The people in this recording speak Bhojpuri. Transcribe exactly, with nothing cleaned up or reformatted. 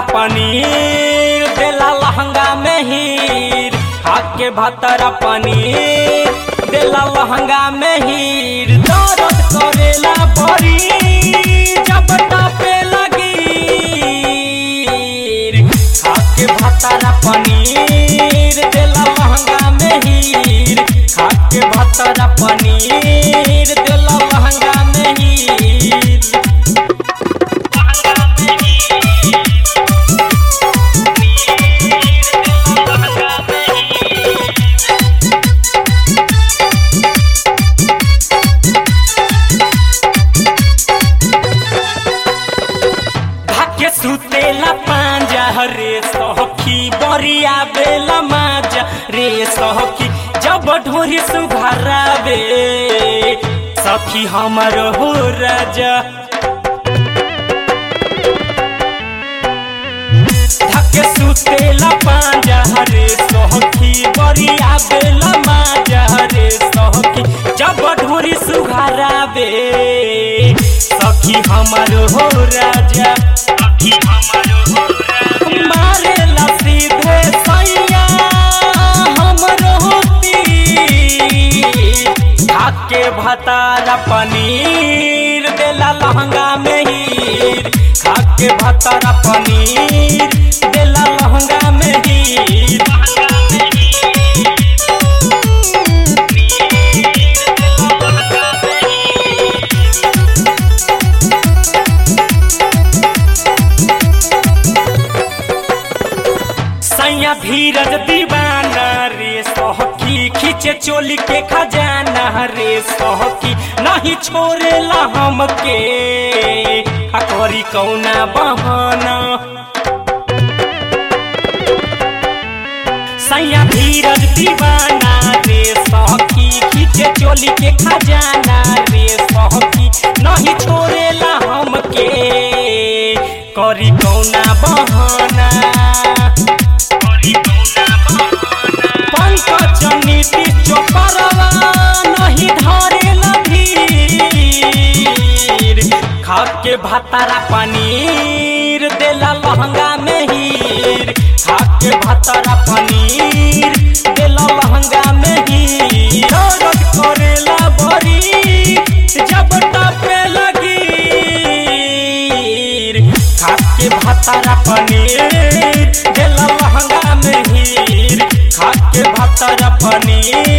पनीर देला लहंगा में हीर, खाके भतरा पनीर देला लहंगा में हीर। दर्द करेला बड़ी जब टापे लगी, खाके भतरा पनीर देला लहंगा में हीर, खाके भतरा पनीर देला लहंगा में हीर। सुतेला पांजा रे सखी बरिया बेला माजा रे सखी, जब ढोरी सुघरावे सखी हमर हो राजा। धके सुतेला पांजा रे सखी बरिया बेला माजा रे सखी, जब ढोरी सुघरावे सखी हमर हो राजा। मारेला सीधे सैया हमरो तीर, खाके भतरा पनीर देला लहंगा में हीर, खाके भतरा पनीर देला लहंगा में हीर। धीरज दीवाना रे सखी खींचे चोली के खजाना रे सखी, नहीं छोड़ेला हमके करी कौना बहाना। सैया धीरज दीवाना रे सखी खींचे चोली के खजाना रे सखी, नहीं छोड़ेला हमके करी कौना बहाना। पंकज नीति चोपरवा नहीं धरेला धीर, खाके भतरा पनीर देला लहंगा में हीर, खाके भतरा पनीर देला लहंगा में हीर। दर्द करेला बड़ी जब टापे लगी, खाके भतरा पनीर देला लहंगा में हीर, खाके भतरा पनीर।